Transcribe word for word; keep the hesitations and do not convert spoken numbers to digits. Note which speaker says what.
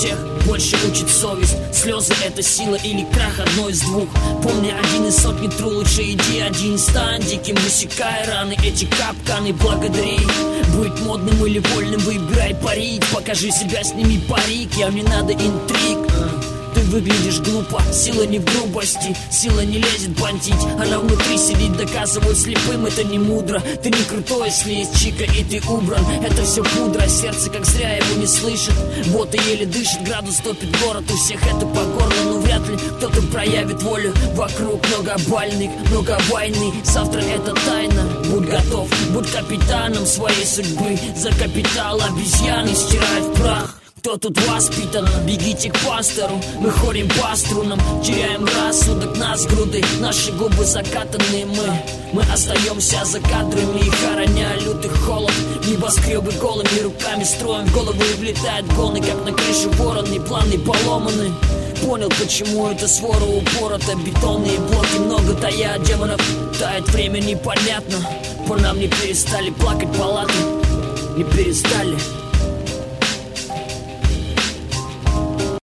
Speaker 1: всех больше учит совесть. Слезы — это сила или крах, одно из двух. Помни, один из сотни тру, лучше иди один, стань диким, высекай раны, эти капканы, благодари. Быть модным или вольным, выбирай парить, покажи себя, сними парик, я не надо интриг. Ты выглядишь глупо, сила не в грубости, сила не лезет бантить, она внутри сидит, доказывать слепым это не мудро. Ты не крутой, если есть чика и ты убран, это все пудра, сердце как зря его не слышит. Вот и еле дышит, градус топит город, у всех это по горло, но вряд ли кто-то проявит волю. Вокруг много больных, много войны, завтра это тайна. Будь готов, будь капитаном своей судьбы, за капитал обезьяны стирают в прах. Кто тут воспитан? Бегите к пастору. Мы ходим по струнам, теряем рассудок, нас груды, наши губы закатанные. Мы, мы остаемся за кадрами, хороня лютый холод. Небоскребы голыми руками строим, в головы влетают гоны, как на крыше вороны, планы поломаны. Понял, почему эта свора упорота, бетонные блоки много таят, демонов тает время непонятно. По нам не перестали плакать палаты, не перестали.